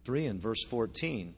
3 and verse 14.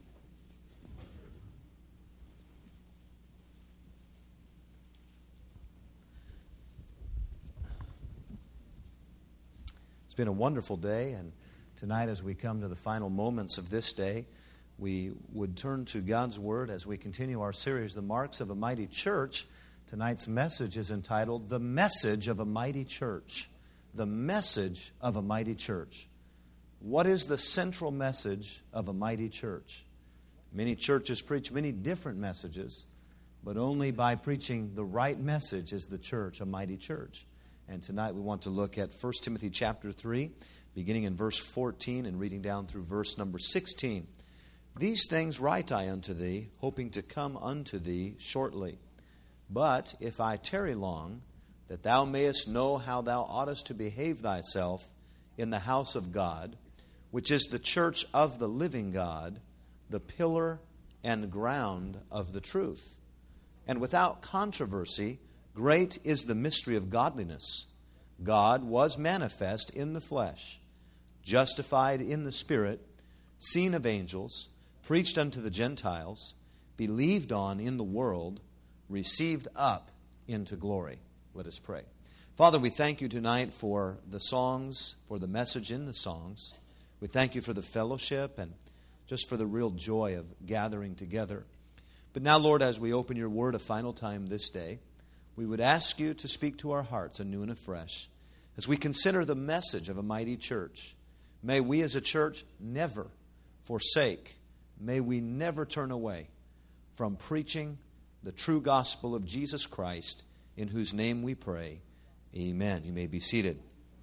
It's been a wonderful day, and tonight as we come to the final moments of this day, we would turn to God's Word as we continue our series, The Marks of a Mighty Church. Tonight's message is entitled, The Message of a Mighty Church. The Message of a Mighty Church. What is the central message of a mighty church? Many churches preach many different messages, but only by preaching the right message is the church a mighty church. And tonight we want to look at 1 Timothy chapter 3, beginning in verse 14 and reading down through verse number 16. These things write I unto thee, hoping to come unto thee shortly. But if I tarry long, that thou mayest know how thou oughtest to behave thyself in the house of God, which is the church of the living God, the pillar and ground of the truth. And without controversy, great is the mystery of godliness. God was manifest in the flesh, justified in the Spirit, seen of angels, preached unto the Gentiles, believed on in the world, received up into glory. Let us pray. Father, we thank you tonight for the songs, for the message in the songs. We thank you for the fellowship and just for the real joy of gathering together. But now, Lord, as we open your word a final time this day, we would ask you to speak to our hearts anew and afresh as we consider the message of a mighty church. May we as a church never forsake, may we never turn away from preaching the true gospel of Jesus Christ, in whose name we pray. Amen. You may be seated.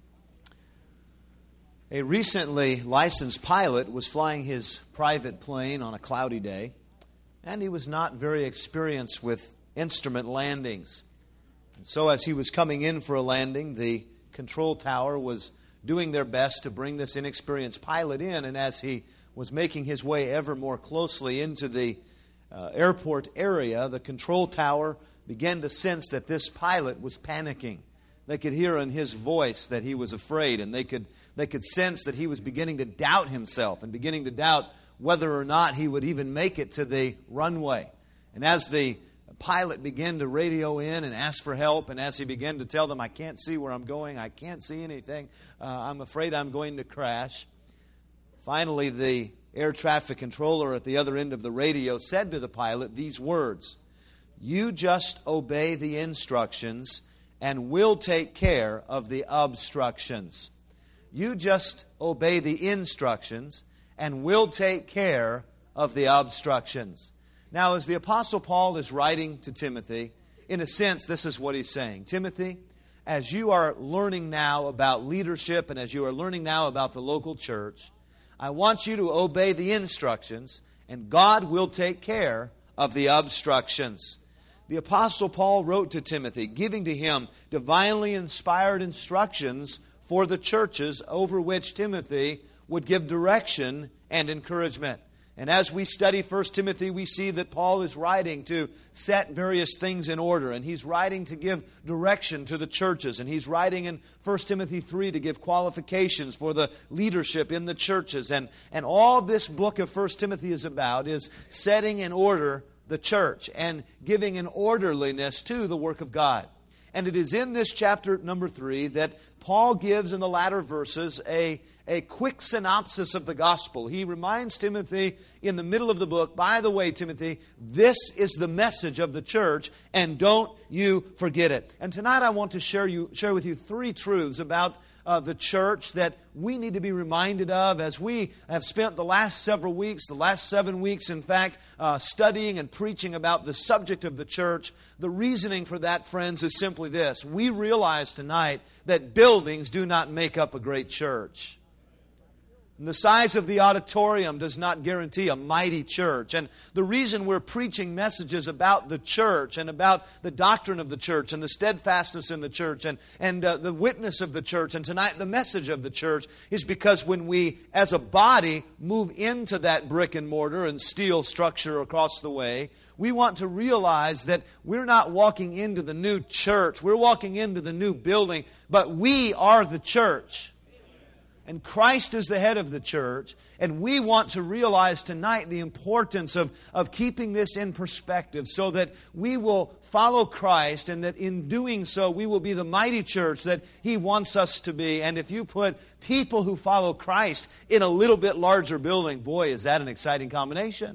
A recently licensed pilot was flying his private plane on a cloudy day, and he was not very experienced with instrument landings. And so as he was coming in for a landing, the control tower was doing their best to bring this inexperienced pilot in, and as he was making his way ever more closely into the airport area, the control tower began to sense that this pilot was panicking. They could hear in his voice that he was afraid, and they could sense that he was beginning to doubt himself and beginning to doubt whether or not he would even make it to the runway. And as the pilot began to radio in and ask for help, and as he began to tell them, I can't see where I'm going, I can't see anything, I'm afraid I'm going to crash. Finally, the air traffic controller at the other end of the radio said to the pilot these words, "You just obey the instructions and we'll take care of the obstructions." You just obey the instructions and we'll take care of the obstructions. Now, as the Apostle Paul is writing to Timothy, in a sense, this is what he's saying. Timothy, as you are learning now about leadership and as you are learning now about the local church, I want you to obey the instructions, and God will take care of the obstructions. The Apostle Paul wrote to Timothy, giving to him divinely inspired instructions for the churches over which Timothy would give direction and encouragement. And as we study 1 Timothy, we see that Paul is writing to set various things in order. And he's writing to give direction to the churches. And he's writing in 1 Timothy 3 to give qualifications for the leadership in the churches. And all this book of 1 Timothy is about is setting in order the church and giving an orderliness to the work of God. And it is in this chapter number 3 that Paul gives in the latter verses a quick synopsis of the gospel. He reminds Timothy in the middle of the book, by the way, Timothy, this is the message of the church, and don't you forget it. And tonight I want to share with you 3 truths about the church that we need to be reminded of as we have spent the last several weeks, the last 7 weeks, in fact, studying and preaching about the subject of the church. The reasoning for that, friends, is simply this. We realize tonight that buildings do not make up a great church. And the size of the auditorium does not guarantee a mighty church. And the reason we're preaching messages about the church and about the doctrine of the church and the steadfastness in the church and the witness of the church and tonight the message of the church is because when we as a body move into that brick and mortar and steel structure across the way, we want to realize that we're not walking into the new church. We're walking into the new building, but we are the church. And Christ is the head of the church. And we want to realize tonight the importance of keeping this in perspective so that we will follow Christ and that in doing so we will be the mighty church that He wants us to be. And if you put people who follow Christ in a little bit larger building, boy, is that an exciting combination.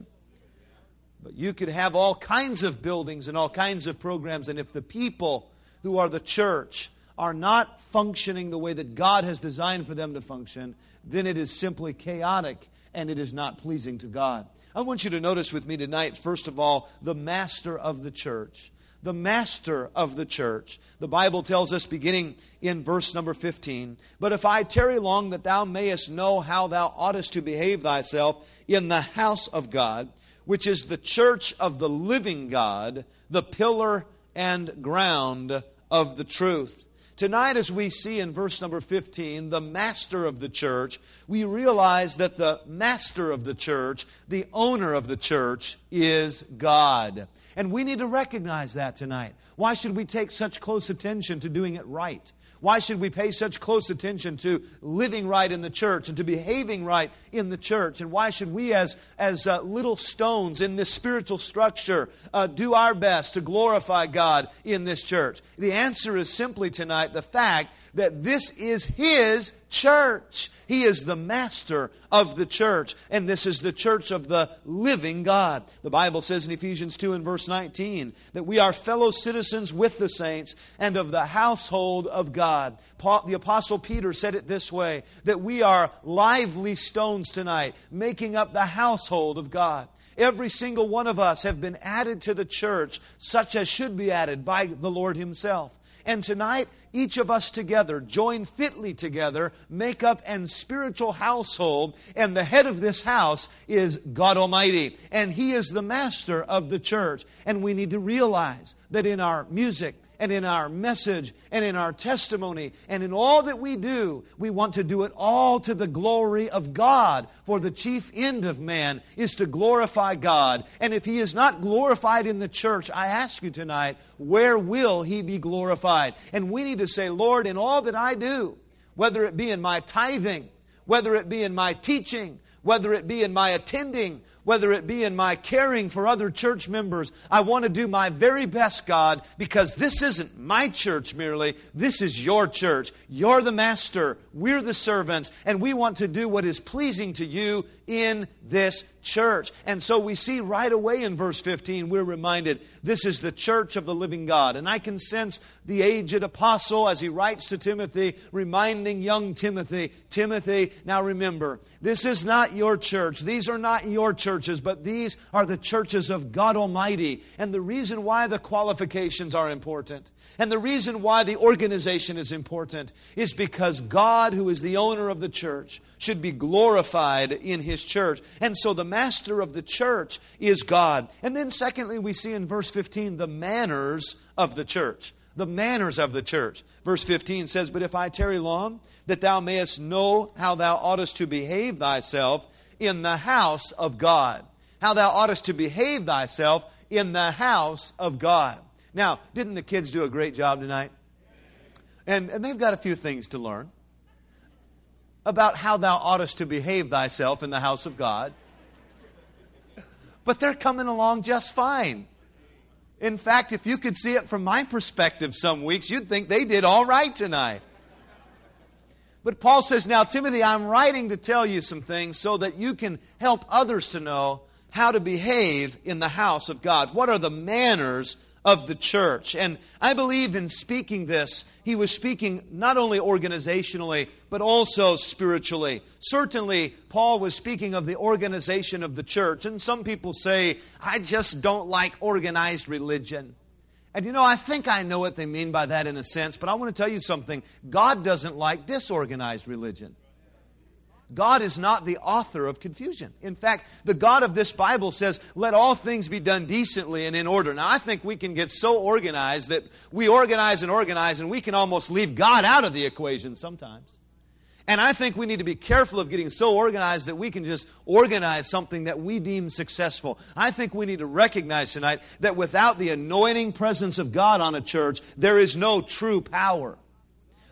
But you could have all kinds of buildings and all kinds of programs, and if the people who are the church are not functioning the way that God has designed for them to function, then it is simply chaotic and it is not pleasing to God. I want you to notice with me tonight, first of all, the master of the church. The master of the church. The Bible tells us, beginning in verse number 15, "But if I tarry long, that thou mayest know how thou oughtest to behave thyself in the house of God, which is the church of the living God, the pillar and ground of the truth." Tonight, as we see in verse number 15, the master of the church, we realize that the master of the church, the owner of the church, is God. And we need to recognize that tonight. Why should we take such close attention to doing it right? Why should we pay such close attention to living right in the church and to behaving right in the church? And why should we as little stones in this spiritual structure do our best to glorify God in this church? The answer is simply tonight the fact that this is His church. He is the master of the church, and this is the church of the living God. The Bible says in Ephesians 2 and verse 19 that we are fellow citizens with the saints and of the household of God. The Apostle Peter said it this way, that we are lively stones tonight, making up the household of God. Every single one of us have been added to the church, such as should be added by the Lord Himself. And tonight, each of us together, joined fitly together, make up an spiritual household, and the head of this house is God Almighty. And He is the master of the church. And we need to realize that in our music, and in our message, and in our testimony, and in all that we do, we want to do it all to the glory of God. For the chief end of man is to glorify God. And if He is not glorified in the church, I ask you tonight, where will He be glorified? And we need to say, Lord, in all that I do, whether it be in my tithing, whether it be in my teaching, whether it be in my attending, whether it be in my caring for other church members, I want to do my very best, God, because this isn't my church merely. This is Your church. You're the master. We're the servants. And we want to do what is pleasing to You in this church. And so we see right away in verse 15, we're reminded this is the church of the living God. And I can sense the aged apostle as he writes to Timothy, reminding young Timothy, Timothy, now remember, this is not your church. These are not your churches, but these are the churches of God Almighty. And the reason why the qualifications are important, and the reason why the organization is important, is because God, who is the owner of the church, should be glorified in His church. And so the master of the church is God. And then secondly, we see in verse 15 the manners of the church. The manners of the church. Verse 15 says, "But if I tarry long, that thou mayest know how thou oughtest to behave thyself in the house of God." How thou oughtest to behave thyself in the house of God. Now, didn't the kids do a great job tonight? And they've got a few things to learn about how thou oughtest to behave thyself in the house of God. But they're coming along just fine. In fact, if you could see it from my perspective some weeks, you'd think they did all right tonight. But Paul says, now, Timothy, I'm writing to tell you some things so that you can help others to know how to behave in the house of God. What are the manners of the church? And I believe in speaking this, he was speaking not only organizationally, but also spiritually. Certainly, Paul was speaking of the organization of the church. And some people say, I just don't like organized religion. And you know, I think I know what they mean by that in a sense, but I want to tell you something. God doesn't like disorganized religion. God is not the author of confusion. In fact, the God of this Bible says, let all things be done decently and in order. Now, I think we can get so organized that we organize and we can almost leave God out of the equation sometimes. And I think we need to be careful of getting so organized that we can just organize something that we deem successful. I think we need to recognize tonight that without the anointing presence of God on a church, there is no true power.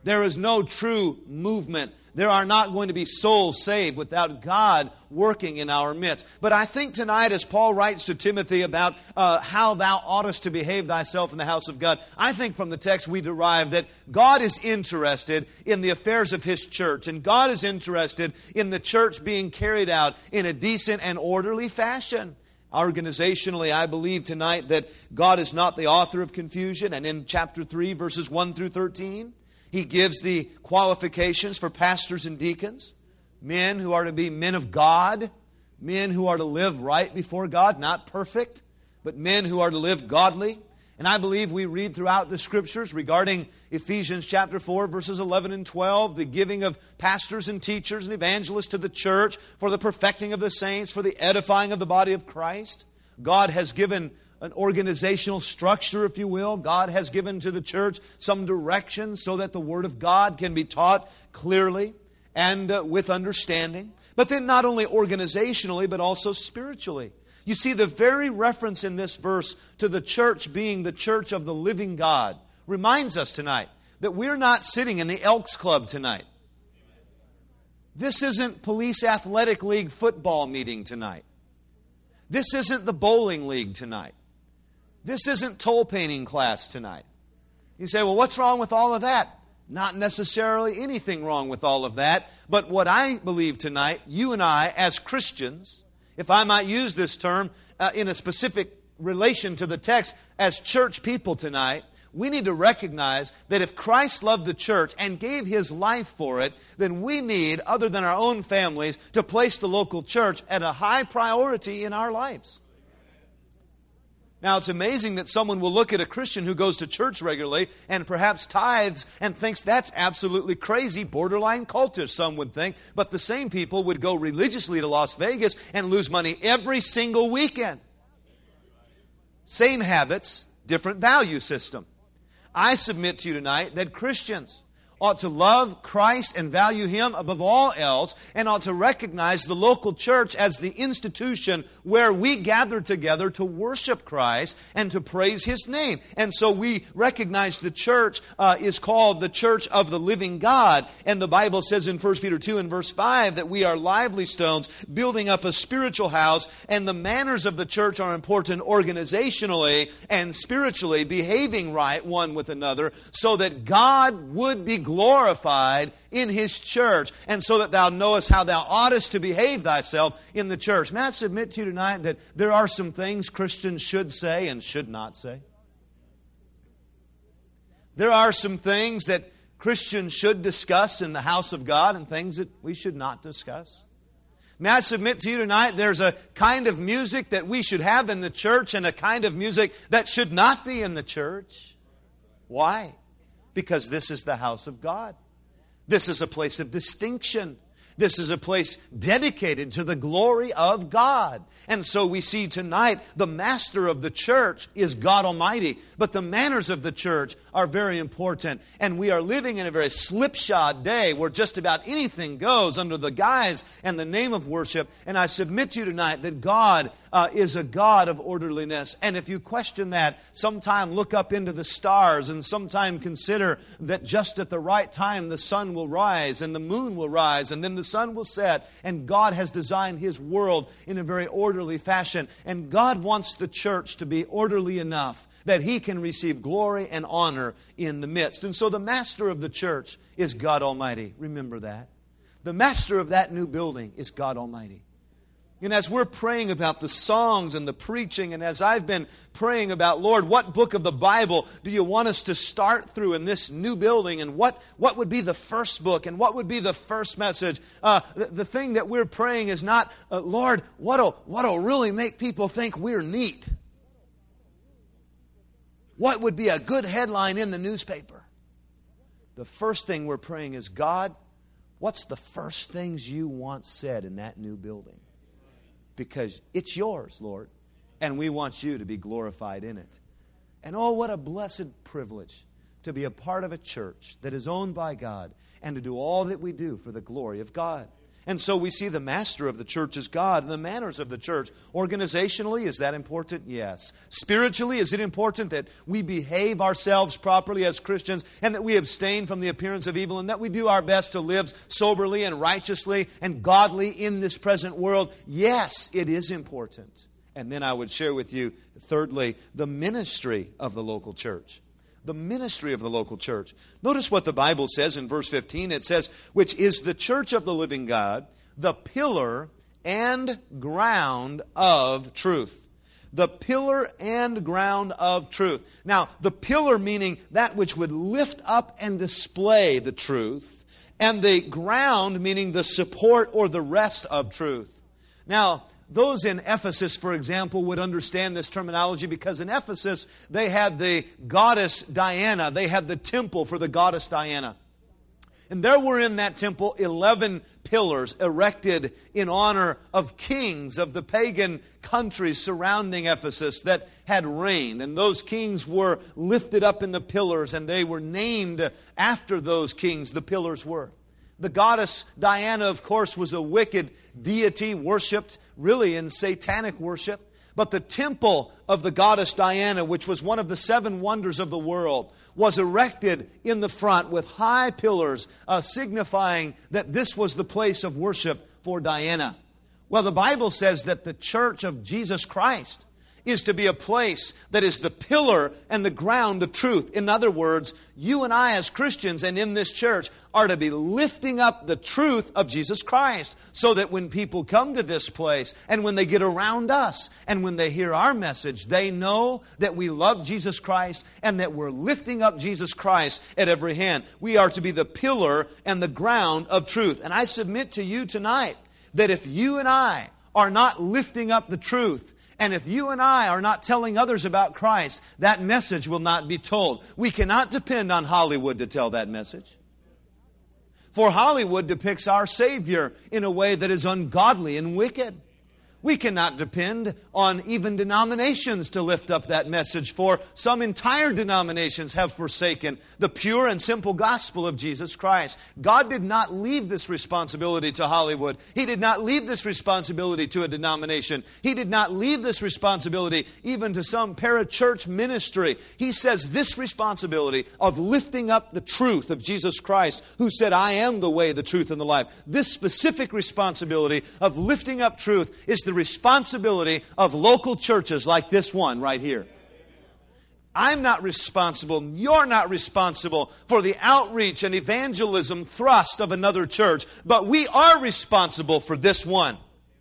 there is no true movement. There are not going to be souls saved without God working in our midst. But I think tonight, as Paul writes to Timothy about how thou oughtest to behave thyself in the house of God, I think from the text we derive that God is interested in the affairs of His church. And God is interested in the church being carried out in a decent and orderly fashion. Organizationally, I believe tonight that God is not the author of confusion. And in chapter 3, verses 1 through 13, He gives the qualifications for pastors and deacons, men who are to be men of God, men who are to live right before God, not perfect, but men who are to live godly. And I believe we read throughout the Scriptures regarding Ephesians chapter 4, verses 11 and 12, the giving of pastors and teachers and evangelists to the church for the perfecting of the saints, for the edifying of the body of Christ. God has given an organizational structure, if you will. God has given to the church some direction so that the Word of God can be taught clearly and with understanding. But then not only organizationally, but also spiritually. You see, the very reference in this verse to the church being the church of the living God reminds us tonight that we're not sitting in the Elks Club tonight. This isn't Police Athletic League football meeting tonight. This isn't the bowling league tonight. This isn't toll painting class tonight. You say, well, what's wrong with all of that? Not necessarily anything wrong with all of that. But what I believe tonight, you and I as Christians, if I might use this term in a specific relation to the text, as church people tonight, we need to recognize that if Christ loved the church and gave His life for it, then we need, other than our own families, to place the local church at a high priority in our lives. Now, it's amazing that someone will look at a Christian who goes to church regularly and perhaps tithes and thinks that's absolutely crazy, borderline cultish, some would think. But the same people would go religiously to Las Vegas and lose money every single weekend. Same habits, different value system. I submit to you tonight that Christians ought to love Christ and value Him above all else, and ought to recognize the local church as the institution where we gather together to worship Christ and to praise His name. And so we recognize the church is called the church of the living God. And the Bible says in 1 Peter 2 and verse 5 that we are lively stones building up a spiritual house, and the manners of the church are important organizationally and spiritually, behaving right one with another, so that God would be glorified in His church, and so that thou knowest how thou oughtest to behave thyself in the church. May I submit to you tonight that there are some things Christians should say and should not say? There are some things that Christians should discuss in the house of God and things that we should not discuss. May I submit to you tonight, there's a kind of music that we should have in the church and a kind of music that should not be in the church. Why? Because this is the house of God. This is a place of distinction. This is a place dedicated to the glory of God. And so we see tonight the master of the church is God Almighty. But the manners of the church are very important. And we are living in a very slipshod day where just about anything goes under the guise and the name of worship. And I submit to you tonight that God is a God of orderliness. And if you question that, sometime look up into the stars and sometime consider that just at the right time the sun will rise and the moon will rise and then the sun will set, and God has designed His world in a very orderly fashion. And God wants the church to be orderly enough that He can receive glory and honor in the midst. And so the master of the church is God Almighty. Remember that. The master of that new building is God Almighty. And as we're praying about the songs and the preaching, and as I've been praying about, Lord, what book of the Bible do you want us to start through in this new building? And what would be the first book? And what would be the first message? The thing that we're praying is not, Lord, what'll really make people think we're neat? What would be a good headline in the newspaper? The first thing we're praying is, God, what's the first things you want said in that new building? Because it's yours, Lord, and we want you to be glorified in it. And oh, what a blessed privilege to be a part of a church that is owned by God and to do all that we do for the glory of God. And so we see the master of the church is God and the manners of the church. Organizationally, is that important? Yes. Spiritually, is it important that we behave ourselves properly as Christians and that we abstain from the appearance of evil and that we do our best to live soberly and righteously and godly in this present world? Yes, it is important. And then I would share with you, thirdly, the ministry of the local church. The ministry of the local church. Notice what the Bible says in verse 15. It says, which is the church of the living God, the pillar and ground of truth. The pillar and ground of truth. Now, the pillar meaning that which would lift up and display the truth, and the ground meaning the support or the rest of truth. Now, those in Ephesus, for example, would understand this terminology because in Ephesus, they had the goddess Diana. They had the temple for the goddess Diana. And there were in that temple 11 pillars erected in honor of kings of the pagan countries surrounding Ephesus that had reigned. And those kings were lifted up in the pillars, and they were named after those kings, the pillars were. The goddess Diana, of course, was a wicked deity worshipped really in satanic worship. But the temple of the goddess Diana, which was one of the 7 wonders of the world, was erected in the front with high pillars, signifying that this was the place of worship for Diana. Well, the Bible says that the church of Jesus Christ is to be a place that is the pillar and the ground of truth. In other words, you and I as Christians and in this church are to be lifting up the truth of Jesus Christ so that when people come to this place and when they get around us and when they hear our message, they know that we love Jesus Christ and that we're lifting up Jesus Christ at every hand. We are to be the pillar and the ground of truth. And I submit to you tonight that if you and I are not lifting up the truth, and if you and I are not telling others about Christ, that message will not be told. We cannot depend on Hollywood to tell that message. For Hollywood depicts our Savior in a way that is ungodly and wicked. We cannot depend on even denominations to lift up that message, for some entire denominations have forsaken the pure and simple gospel of Jesus Christ. God did not leave this responsibility to Hollywood. He did not leave this responsibility to a denomination. He did not leave this responsibility even to some parachurch ministry. He says this responsibility of lifting up the truth of Jesus Christ, who said, I am the way, the truth, and the life. This specific responsibility of lifting up truth is the responsibility of local churches like this one right here. I'm not responsible, you're not responsible for the outreach and evangelism thrust of another church, but we are responsible for this one.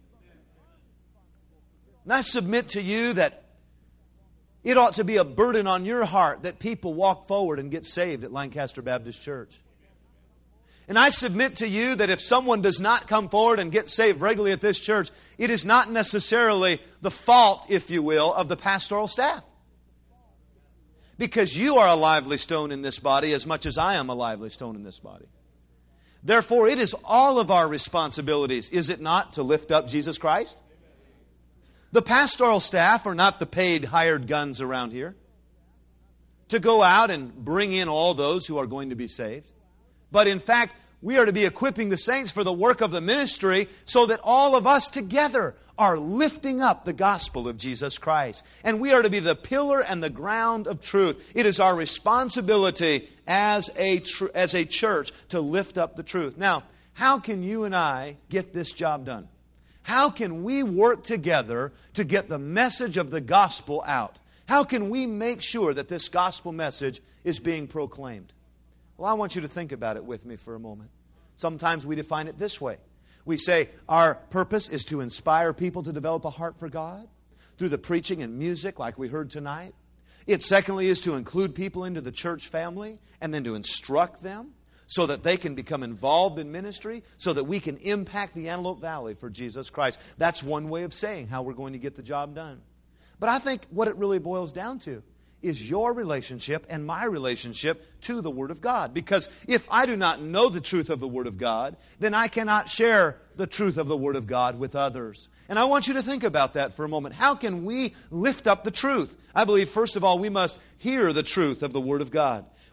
And I submit to you that it ought to be a burden on your heart that people walk forward and get saved at Lancaster Baptist Church. And I submit to you that if someone does not come forward and get saved regularly at this church, it is not necessarily the fault, if you will, of the pastoral staff. Because you are a lively stone in this body as much as I am a lively stone in this body. Therefore, it is all of our responsibilities, is it not, to lift up Jesus Christ? The pastoral staff are not the paid hired guns around here to go out and bring in all those who are going to be saved. But in fact, we are to be equipping the saints for the work of the ministry so that all of us together are lifting up the gospel of Jesus Christ. And we are to be the pillar and the ground of truth. It is our responsibility as a church to lift up the truth. Now, how can you and I get this job done? How can we work together to get the message of the gospel out? How can we make sure that this gospel message is being proclaimed? Well, I want you to think about it with me for a moment. Sometimes we define it this way. We say our purpose is to inspire people to develop a heart for God through the preaching and music like we heard tonight. It secondly is to include people into the church family and then to instruct them so that they can become involved in ministry, so that we can impact the Antelope Valley for Jesus Christ. That's one way of saying how we're going to get the job done. But I think what it really boils down to is your relationship and my relationship to the Word of God. Because if I do not know the truth of the Word of God, then I cannot share the truth of the Word of God with others. And I want you to think about that for a moment. How can we lift up the truth? I believe, first of all, we must hear the truth of the Word of God.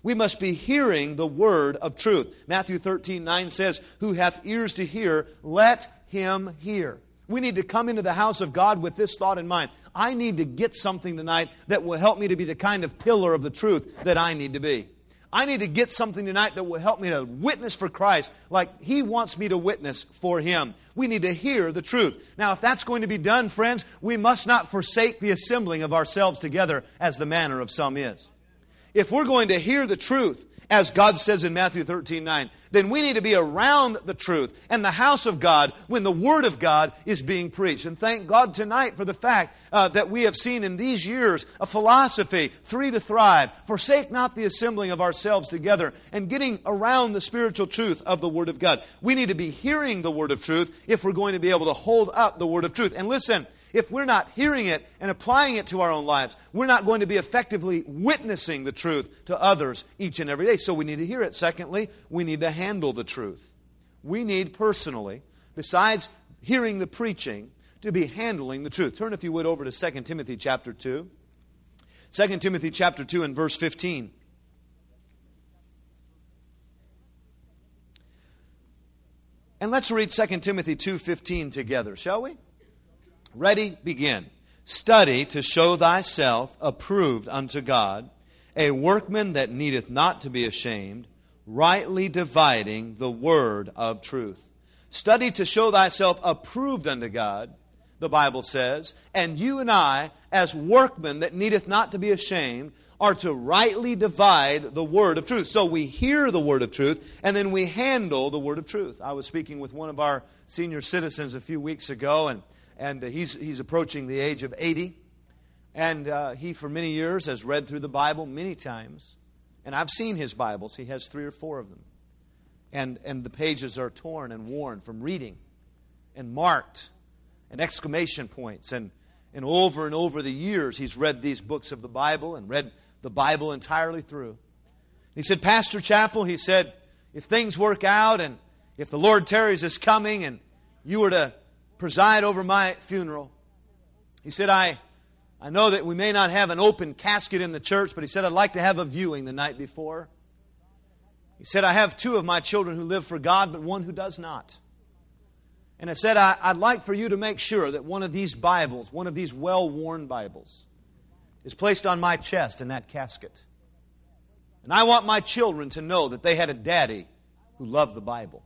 We must be hearing the word of truth. Matthew 13:9 says, "Who hath ears to hear, let him hear." We need to come into the house of God with this thought in mind. I need to get something tonight that will help me to be the kind of pillar of the truth that I need to be. I need to get something tonight that will help me to witness for Christ like He wants me to witness for Him. We need to hear the truth. Now, if that's going to be done, friends, we must not forsake the assembling of ourselves together as the manner of some is. If we're going to hear the truth, as God says in Matthew 13:9, then we need to be around the truth and the house of God when the Word of God is being preached. And thank God tonight for the fact that we have seen in these years a philosophy, 3 to thrive, forsake not the assembling of ourselves together, and getting around the spiritual truth of the Word of God. We need to be hearing the Word of truth if we're going to be able to hold up the Word of truth. And listen, if we're not hearing it and applying it to our own lives, we're not going to be effectively witnessing the truth to others each and every day. So we need to hear it. Secondly, we need to handle the truth. We need personally, besides hearing the preaching, to be handling the truth. Turn, if you would, over to 2 Timothy chapter 2. 2 Timothy chapter 2 and verse 15. And let's read 2 Timothy 2:15 together, shall we? Ready, begin. Study to show thyself approved unto God, a workman that needeth not to be ashamed, rightly dividing the word of truth. Study to show thyself approved unto God, the Bible says, and you and I, as workmen that needeth not to be ashamed, are to rightly divide the word of truth. So we hear the word of truth, and then we handle the word of truth. I was speaking with one of our senior citizens a few weeks ago, and he's approaching the age of 80. And he, for many years, has read through the Bible many times. And I've seen his Bibles. He has 3 or 4 of them. And the pages are torn and worn from reading and marked and exclamation points. And over the years, he's read these books of the Bible and read the Bible entirely through. He said, Pastor Chappell, he said, if things work out and if the Lord tarries is coming and you were to preside over my funeral. He said, I know that we may not have an open casket in the church, but he said, I'd like to have a viewing the night before. He said, I have 2 of my children who live for God, but 1 who does not. And I said, I'd like for you to make sure that one of these Bibles, one of these well-worn Bibles, is placed on my chest in that casket. And I want my children to know that they had a daddy who loved the Bible.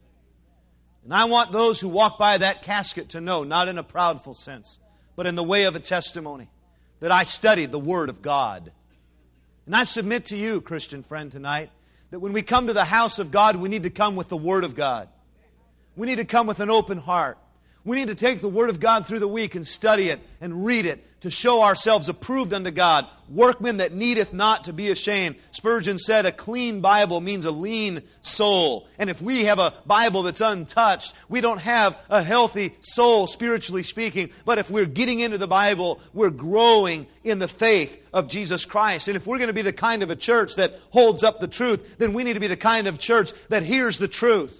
And I want those who walk by that casket to know, not in a proudful sense, but in the way of a testimony, that I studied the Word of God. And I submit to you, Christian friend, tonight, that when we come to the house of God, we need to come with the Word of God. We need to come with an open heart. We need to take the Word of God through the week and study it and read it to show ourselves approved unto God, workmen that needeth not to be ashamed. Spurgeon said a clean Bible means a lean soul. And if we have a Bible that's untouched, we don't have a healthy soul, spiritually speaking. But if we're getting into the Bible, we're growing in the faith of Jesus Christ. And if we're going to be the kind of a church that holds up the truth, then we need to be the kind of church that hears the truth.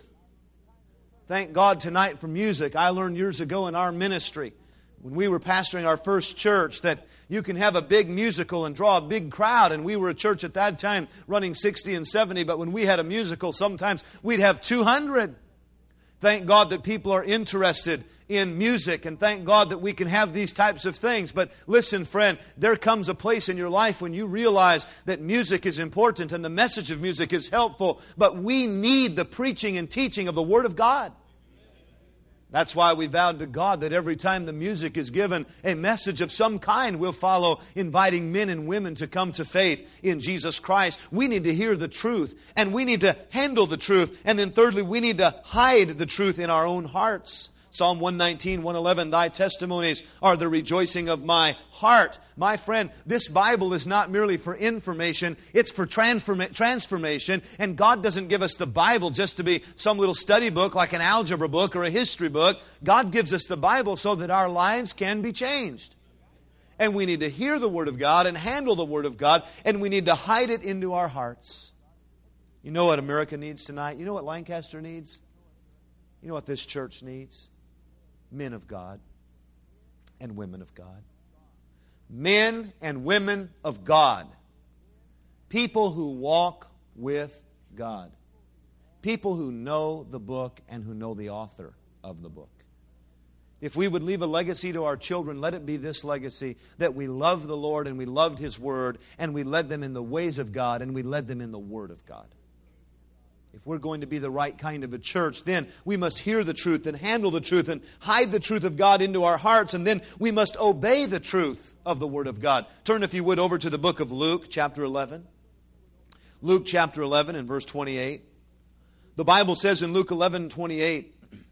Thank God tonight for music. I learned years ago in our ministry, when we were pastoring our first church, that you can have a big musical and draw a big crowd. And we were a church at that time running 60 and 70, but when we had a musical, sometimes we'd have 200. Thank God that people are interested in music, and thank God that we can have these types of things. But listen, friend, there comes a place in your life when you realize that music is important and the message of music is helpful, but we need the preaching and teaching of the Word of God. That's why we vowed to God that every time the music is given, a message of some kind will follow, inviting men and women to come to faith in Jesus Christ. We need to hear the truth, and we need to handle the truth. And then thirdly, we need to hide the truth in our own hearts. Psalm 119, 111, thy testimonies are the rejoicing of my heart. My friend, this Bible is not merely for information, it's for transformation. And God doesn't give us the Bible just to be some little study book like an algebra book or a history book. God gives us the Bible so that our lives can be changed. And we need to hear the Word of God and handle the Word of God, and we need to hide it into our hearts. You know what America needs tonight? You know what Lancaster needs? You know what this church needs? Men of God and women of God. Men and women of God. People who walk with God. People who know the book and who know the author of the book. If we would leave a legacy to our children, let it be this legacy, that we love the Lord and we loved His Word and we led them in the ways of God and we led them in the Word of God. If we're going to be the right kind of a church, then we must hear the truth and handle the truth and hide the truth of God into our hearts, and then we must obey the truth of the Word of God. Turn, if you would, over to the book of Luke, chapter 11. Luke chapter 11 and verse 28. The Bible says in Luke 11:28,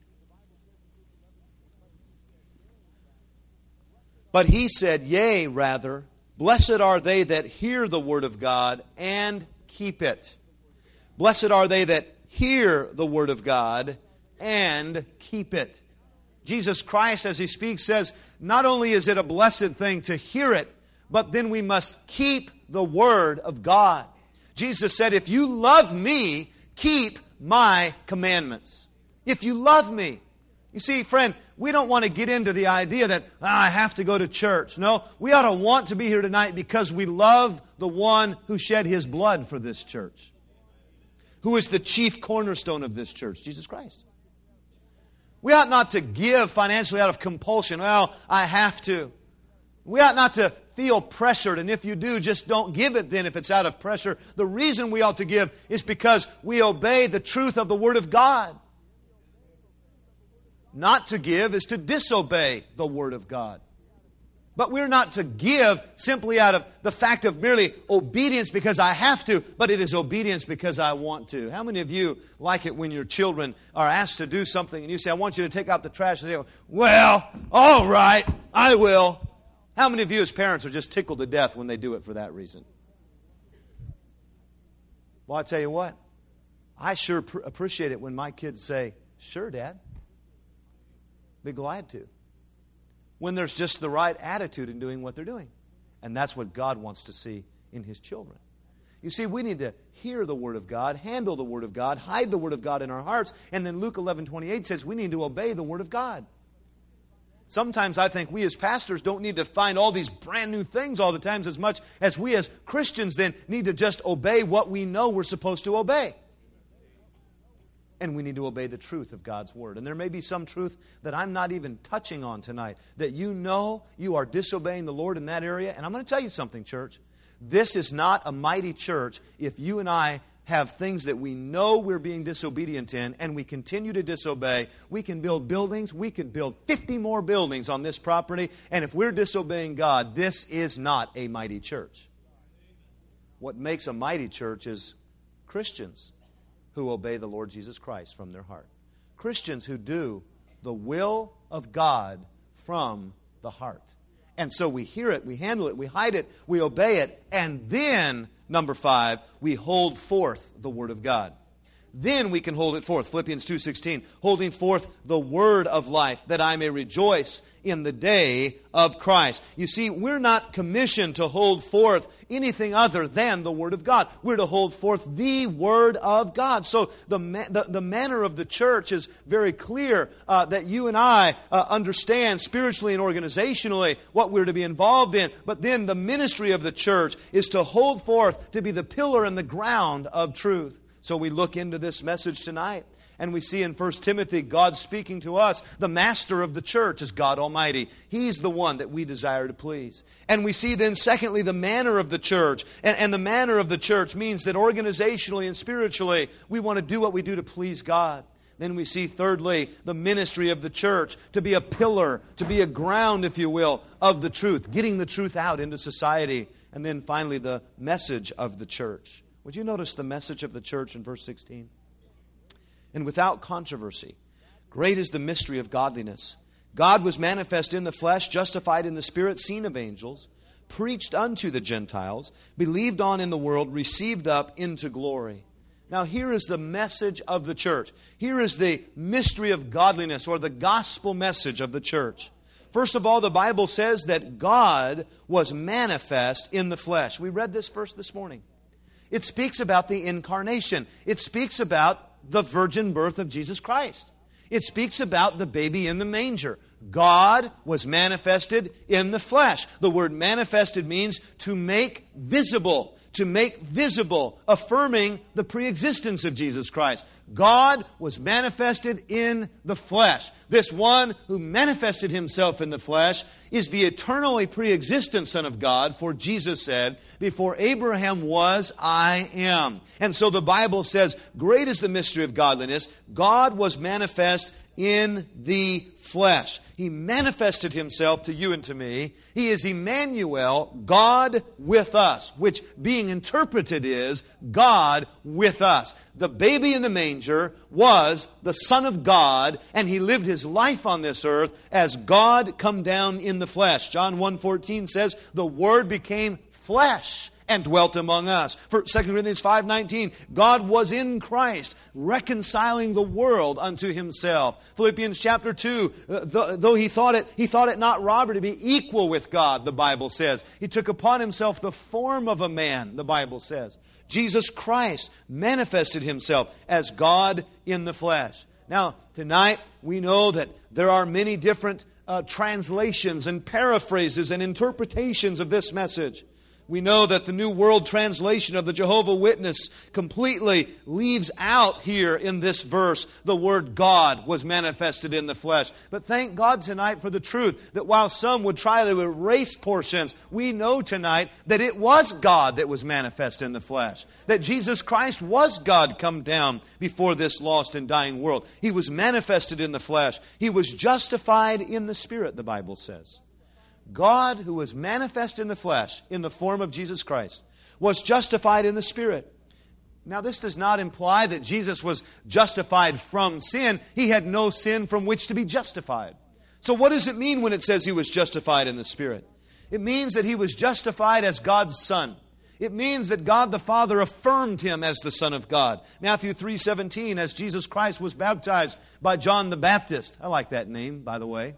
"But he said, yea, rather, blessed are they that hear the word of God and keep it." Blessed are they that hear the word of God and keep it. Jesus Christ, as He speaks, says, not only is it a blessed thing to hear it, but then we must keep the word of God. Jesus said, if you love me, keep my commandments. If you love me. You see, friend, we don't want to get into the idea that, I have to go to church. No, we ought to want to be here tonight because we love the one who shed His blood for this church. Who is the chief cornerstone of this church? Jesus Christ. We ought not to give financially out of compulsion. Well, I have to. We ought not to feel pressured, and if you do, just don't give it then if it's out of pressure. The reason we ought to give is because we obey the truth of the Word of God. Not to give is to disobey the Word of God. But we're not to give simply out of the fact of merely obedience because I have to, but it is obedience because I want to. How many of you like it when your children are asked to do something and you say, I want you to take out the trash, and they go, well, all right, I will. How many of you as parents are just tickled to death when they do it for that reason? Well, I tell you what, I sure appreciate it when my kids say, sure, Dad. Be glad to. When there's just the right attitude in doing what they're doing. And that's what God wants to see in His children. You see, we need to hear the Word of God, handle the Word of God, hide the Word of God in our hearts. And then Luke 11:28 says we need to obey the Word of God. Sometimes I think we as pastors don't need to find all these brand new things all the time as much as we as Christians then need to just obey what we know we're supposed to obey. And we need to obey the truth of God's Word. And there may be some truth that I'm not even touching on tonight, that you know you are disobeying the Lord in that area. And I'm going to tell you something, church. This is not a mighty church if you and I have things that we know we're being disobedient in and we continue to disobey. We can build buildings. We could build 50 more buildings on this property. And if we're disobeying God, this is not a mighty church. What makes a mighty church is Christians who obey the Lord Jesus Christ from their heart. Christians who do the will of God from the heart. And so we hear it, we handle it, we hide it, we obey it, and then, number 5, we hold forth the Word of God. Then we can hold it forth. Philippians 2:16, holding forth the word of life, that I may rejoice in the day of Christ. You see, we're not commissioned to hold forth anything other than the Word of God. We're to hold forth the Word of God. So the manner of the church is very clear that you and I understand spiritually and organizationally what we're to be involved in. But then the ministry of the church is to hold forth, to be the pillar and the ground of truth. So we look into this message tonight, and we see in 1 Timothy, God speaking to us. The master of the church is God Almighty. He's the one that we desire to please. And we see then, secondly, the manner of the church. And the manner of the church means that organizationally and spiritually, we want to do what we do to please God. Then we see, thirdly, the ministry of the church, to be a pillar, to be a ground, if you will, of the truth, getting the truth out into society. And then finally, the message of the church. Would you notice the message of the church in verse 16? And without controversy, great is the mystery of godliness. God was manifest in the flesh, justified in the spirit, seen of angels, preached unto the Gentiles, believed on in the world, received up into glory. Now here is the message of the church. Here is the mystery of godliness, or the gospel message of the church. First of all, the Bible says that God was manifest in the flesh. We read this verse this morning. It speaks about the incarnation. It speaks about the virgin birth of Jesus Christ. It speaks about the baby in the manger. God was manifested in the flesh. The word manifested means to make visible, to make visible, affirming the preexistence of Jesus Christ. God was manifested in the flesh. This one who manifested himself in the flesh is the eternally preexistent Son of God, for Jesus said, "Before Abraham was, I am." And so the Bible says, great is the mystery of godliness. God was manifest in the flesh. He manifested himself to you and to me. He is Emmanuel, God with us, which being interpreted is God with us. The baby in the manger was the Son of God, and He lived His life on this earth as God come down in the flesh. John 1:14 says, "The Word became flesh and dwelt among us." For 2 Corinthians 5:19, God was in Christ, reconciling the world unto Himself. Philippians chapter 2, though he thought it not robbery to be equal with God, the Bible says. He took upon Himself the form of a man, the Bible says. Jesus Christ manifested Himself as God in the flesh. Now, tonight, we know that there are many different translations and paraphrases and interpretations of this message. We know that the New World Translation of the Jehovah's Witness completely leaves out here in this verse the word God was manifested in the flesh. But thank God tonight for the truth that while some would try to erase portions, we know tonight that it was God that was manifest in the flesh. That Jesus Christ was God come down before this lost and dying world. He was manifested in the flesh. He was justified in the Spirit, the Bible says. God, who was manifest in the flesh, in the form of Jesus Christ, was justified in the Spirit. Now, this does not imply that Jesus was justified from sin. He had no sin from which to be justified. So what does it mean when it says He was justified in the Spirit? It means that He was justified as God's Son. It means that God the Father affirmed Him as the Son of God. Matthew 3:17, as Jesus Christ was baptized by John the Baptist. I like that name, by the way.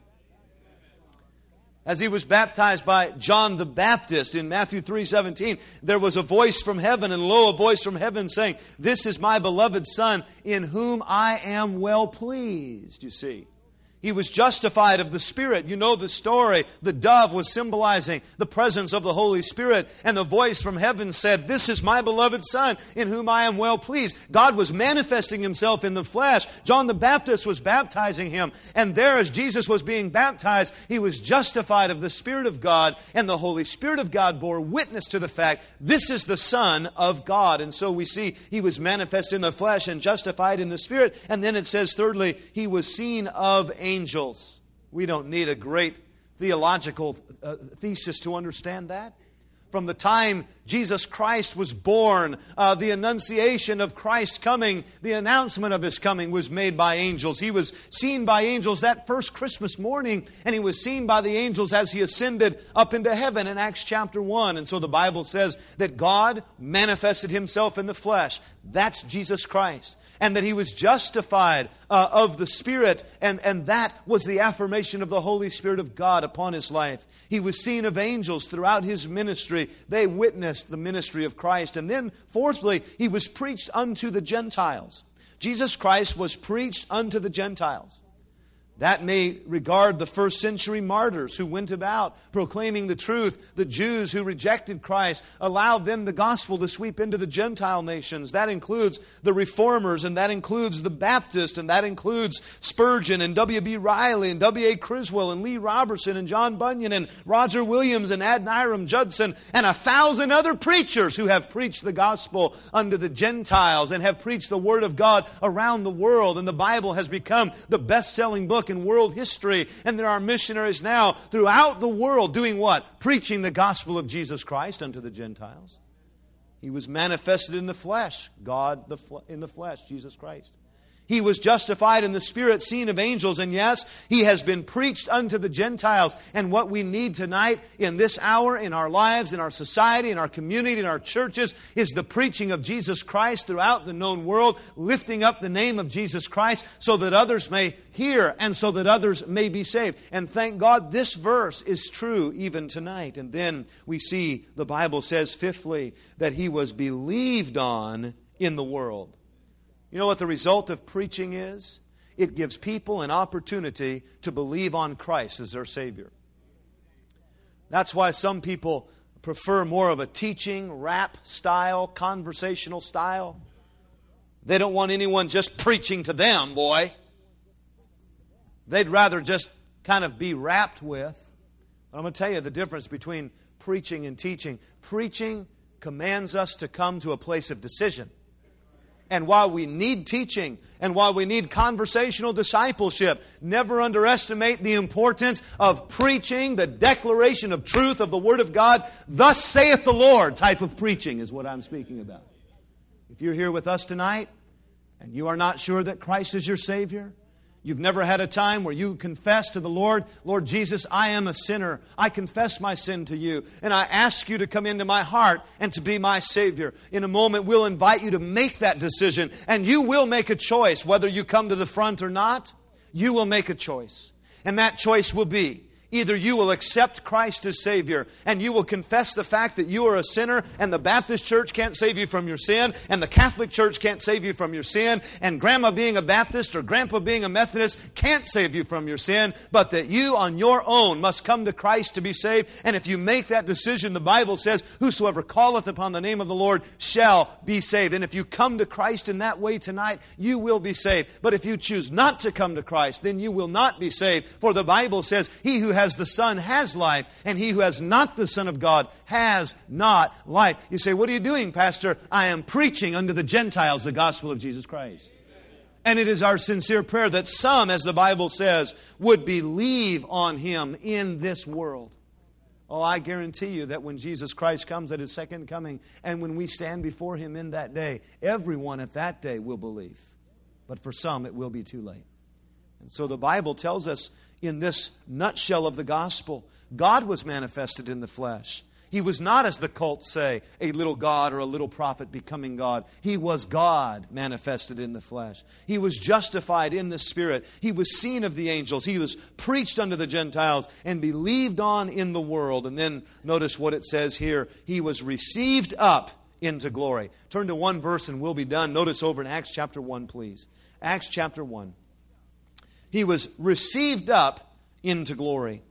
As He was baptized by John the Baptist in Matthew 3:17, there was a voice from heaven, and lo, a voice from heaven saying, "This is my beloved Son, in whom I am well pleased." You see. He was justified of the Spirit. You know the story. The dove was symbolizing the presence of the Holy Spirit. And the voice from heaven said, "This is my beloved Son, in whom I am well pleased." God was manifesting Himself in the flesh. John the Baptist was baptizing Him. And there, as Jesus was being baptized, He was justified of the Spirit of God. And the Holy Spirit of God bore witness to the fact, this is the Son of God. And so we see He was manifest in the flesh and justified in the Spirit. And then it says, thirdly, He was seen of angels. We don't need a great theological thesis to understand that. From the time Jesus Christ was born, the annunciation of Christ's coming, the announcement of His coming was made by angels. He was seen by angels that first Christmas morning, and He was seen by the angels as He ascended up into heaven in Acts chapter 1. And so the Bible says that God manifested Himself in the flesh. That's Jesus Christ. And that He was justified of the Spirit, and that was the affirmation of the Holy Spirit of God upon His life. He was seen of angels throughout His ministry. They witnessed the ministry of Christ. And then, fourthly, He was preached unto the Gentiles. Jesus Christ was preached unto the Gentiles. That may regard the first century martyrs who went about proclaiming the truth. The Jews who rejected Christ allowed them the gospel to sweep into the Gentile nations. That includes the Reformers, and that includes the Baptists, and that includes Spurgeon and W.B. Riley and W.A. Criswell and Lee Robertson and John Bunyan and Roger Williams and Adoniram Judson and 1,000 other preachers who have preached the gospel unto the Gentiles and have preached the Word of God around the world. And the Bible has become the best-selling book in world history. And there are missionaries now throughout the world doing what? Preaching the gospel of Jesus Christ unto the Gentiles. He was manifested in the flesh. God in the flesh, Jesus Christ. He was justified in the Spirit, seen of angels, and yes, He has been preached unto the Gentiles. And what we need tonight, in this hour, in our lives, in our society, in our community, in our churches, is the preaching of Jesus Christ throughout the known world, lifting up the name of Jesus Christ so that others may hear and so that others may be saved. And thank God this verse is true even tonight. And then we see the Bible says, fifthly, that He was believed on in the world. You know what the result of preaching is? It gives people an opportunity to believe on Christ as their Savior. That's why some people prefer more of a teaching, rap style, conversational style. They don't want anyone just preaching to them, boy. They'd rather just kind of be rapped with. But I'm going to tell you the difference between preaching and teaching. Preaching commands us to come to a place of decision. And while we need teaching, and while we need conversational discipleship, never underestimate the importance of preaching the declaration of truth of the Word of God. Thus saith the Lord type of preaching is what I'm speaking about. If you're here with us tonight, and you are not sure that Christ is your Savior, you've never had a time where you confess to the Lord, Lord Jesus, I am a sinner. I confess my sin to you. And I ask you to come into my heart and to be my Savior. In a moment, we'll invite you to make that decision. And you will make a choice. Whether you come to the front or not, you will make a choice. And that choice will be, either you will accept Christ as Savior and you will confess the fact that you are a sinner and the Baptist church can't save you from your sin and the Catholic church can't save you from your sin and Grandma being a Baptist or Grandpa being a Methodist can't save you from your sin, but that you on your own must come to Christ to be saved. And if you make that decision, the Bible says, whosoever calleth upon the name of the Lord shall be saved. And if you come to Christ in that way tonight, you will be saved. But if you choose not to come to Christ, then you will not be saved. For the Bible says, he who has the Son has life, and he who has not the Son of God has not life. You say, what are you doing, Pastor? I am preaching unto the Gentiles the gospel of Jesus Christ. And it is our sincere prayer that some, as the Bible says, would believe on Him in this world. Oh, I guarantee you that when Jesus Christ comes at His second coming, and when we stand before Him in that day, everyone at that day will believe. But for some, it will be too late. And so the Bible tells us in this nutshell of the gospel, God was manifested in the flesh. He was not, as the cults say, a little God or a little prophet becoming God. He was God manifested in the flesh. He was justified in the Spirit. He was seen of the angels. He was preached unto the Gentiles and believed on in the world. And then notice what it says here. He was received up into glory. Turn to one verse and we'll be done. Notice over in Acts chapter 1, please. Acts chapter 1. He was received up into glory.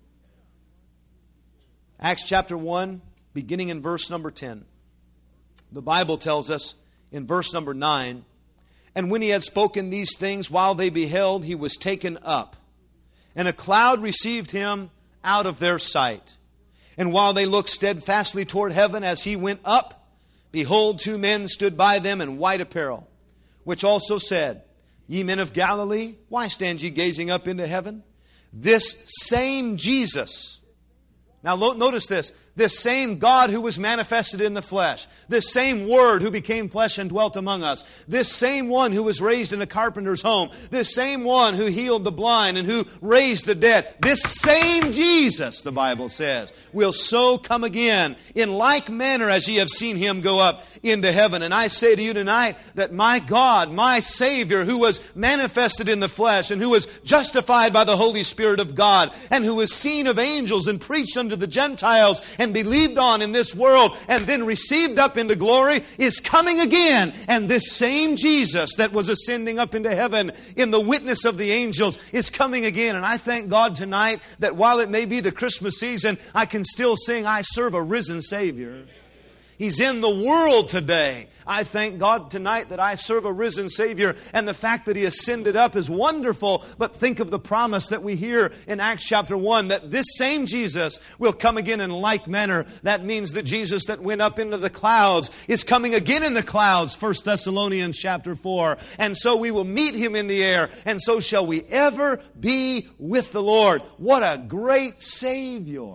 Acts chapter 1, beginning in verse number 10. The Bible tells us in verse number 9, and when he had spoken these things while they beheld, he was taken up. And a cloud received him out of their sight. And while they looked steadfastly toward heaven as he went up, behold, two men stood by them in white apparel, which also said, Ye men of Galilee, why stand ye gazing up into heaven? This same Jesus. Now notice this. This same God who was manifested in the flesh. This same Word who became flesh and dwelt among us. This same one who was raised in a carpenter's home. This same one who healed the blind and who raised the dead. This same Jesus, the Bible says, will so come again in like manner as ye have seen Him go up into heaven. And I say to you tonight that my God, my Savior, who was manifested in the flesh and who was justified by the Holy Spirit of God and who was seen of angels and preached unto the Gentiles and believed on in this world and then received up into glory, is coming again. And this same Jesus that was ascending up into heaven in the witness of the angels is coming again. And I thank God tonight that while it may be the Christmas season, I can still sing, I serve a risen Savior. He's in the world today. I thank God tonight that I serve a risen Savior, and the fact that He ascended up is wonderful. But think of the promise that we hear in Acts chapter 1, that this same Jesus will come again in like manner. That means the Jesus that went up into the clouds is coming again in the clouds, 1 Thessalonians chapter 4. And so we will meet Him in the air, and so shall we ever be with the Lord. What a great Savior.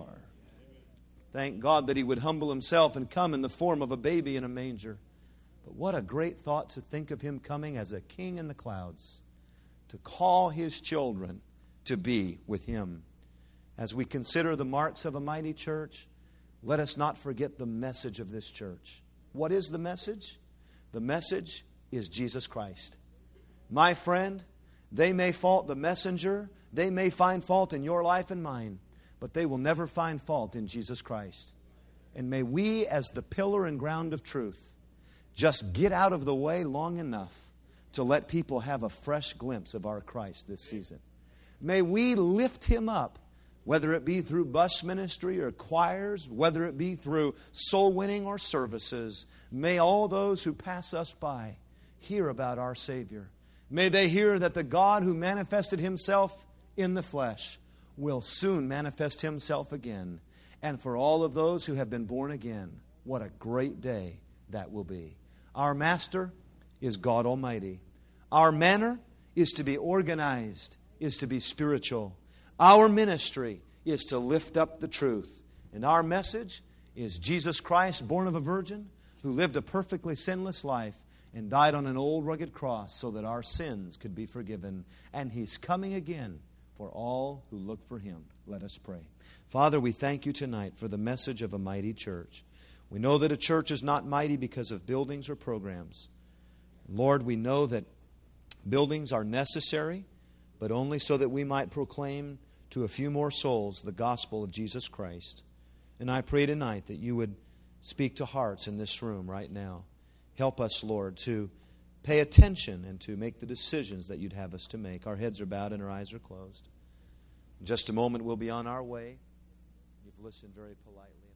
Thank God that He would humble Himself and come in the form of a baby in a manger. But what a great thought to think of Him coming as a king in the clouds, to call His children to be with Him. As we consider the marks of a mighty church, let us not forget the message of this church. What is the message? The message is Jesus Christ. My friend, they may fault the messenger, they may find fault in your life and mine, but they will never find fault in Jesus Christ. And may we, as the pillar and ground of truth, just get out of the way long enough to let people have a fresh glimpse of our Christ this season. May we lift Him up whether it be through bus ministry or choirs, whether it be through soul winning or services. May all those who pass us by hear about our Savior. May they hear that the God who manifested Himself in the flesh will soon manifest Himself again. And for all of those who have been born again, what a great day that will be. Our Master is God Almighty. Our manner is to be organized, is to be spiritual. Our ministry is to lift up the truth. And our message is Jesus Christ, born of a virgin, who lived a perfectly sinless life and died on an old rugged cross so that our sins could be forgiven. And He's coming again for all who look for Him. Let us pray. Father, we thank You tonight for the message of a mighty church. We know that a church is not mighty because of buildings or programs. Lord, we know that buildings are necessary, but only so that we might proclaim to a few more souls the gospel of Jesus Christ. And I pray tonight that You would speak to hearts in this room right now. Help us, Lord, to pay attention and to make the decisions that You'd have us to make. Our heads are bowed and our eyes are closed. In just a moment, we'll be on our way. You've listened very politely.